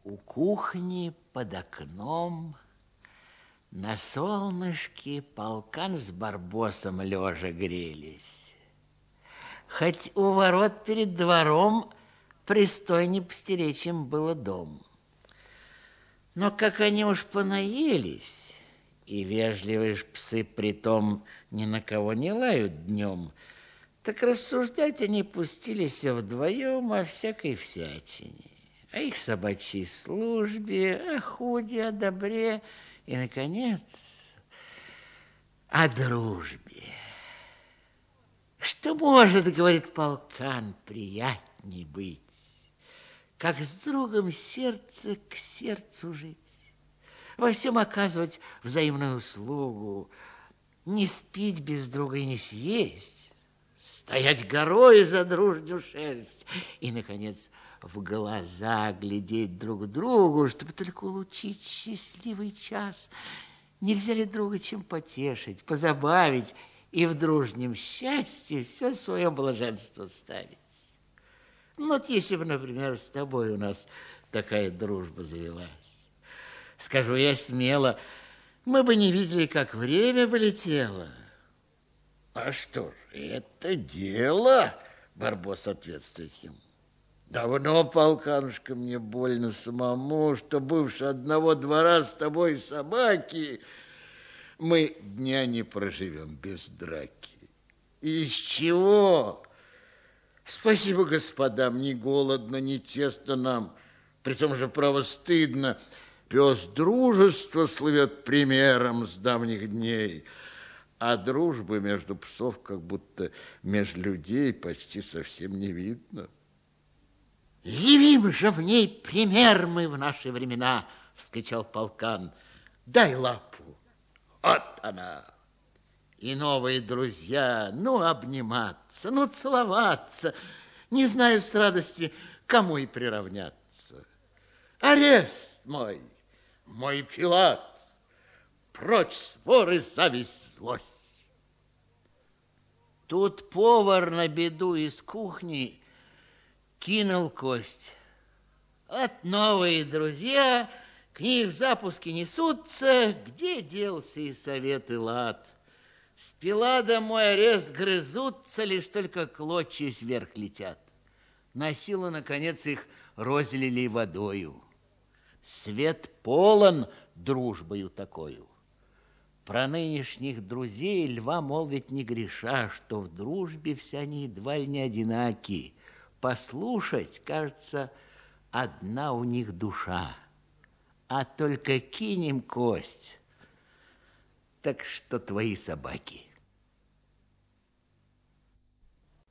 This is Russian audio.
У кухни под окном на солнышке полкан с Барбосом лежа грелись. Хоть у ворот перед двором пристойней постеречь им было дом. Но как они уж понаелись, и вежливые ж псы притом ни на кого не лают днем, так рассуждать они пустились вдвоем о всякой всячине, о их собачьей службе, о худе, о добре и, наконец, о дружбе. Что может, говорит полкан, приятней быть, как с другом сердце к сердцу жить, во всем оказывать взаимную услугу, не спить без друга и не съесть, стоять горой за дружную шерсть и, наконец, в глаза глядеть друг другу, чтобы только улучшить счастливый час. Нельзя ли друга чем потешить, позабавить и в дружнем счастье все свое блаженство ставить? Ну, вот если бы, например, с тобой у нас такая дружба завелась, скажу я смело, мы бы не видели, как время бы летело. А что ж, это дело, Барбос ответствует ему. Давно, полканушка, мне больно самому, что, бывши одного двора с тобой собаки, мы дня не проживем без драки. И из чего? Спасибо господам, ни голодно, ни тесно нам, при том же, право, стыдно. Пес дружества слывет примером с давних дней, а дружбы между псов, как будто между людей, почти совсем не видно. Явим же в ней пример мы в наши времена, вскричал полкан. Дай лапу. Вот она. И новые друзья, ну, обниматься, ну, целоваться, не знаю с радости, кому и приравняться. Арест мой, мой Пилат, прочь свор и зависть, злость. Тут повар на беду из кухни кинул кость. От новые друзья к ней в запуске несутся, где делся и совет, и лад. С Пилада мой арест грызутся, лишь только клочья вверх летят. На силу, наконец, их розлили водою. Свет полон дружбою такою. Про нынешних друзей льва молвить не греша, что в дружбе все они едва ли не одинаки. Послушать, кажется, одна у них душа. А только кинем кость, так что твои собаки.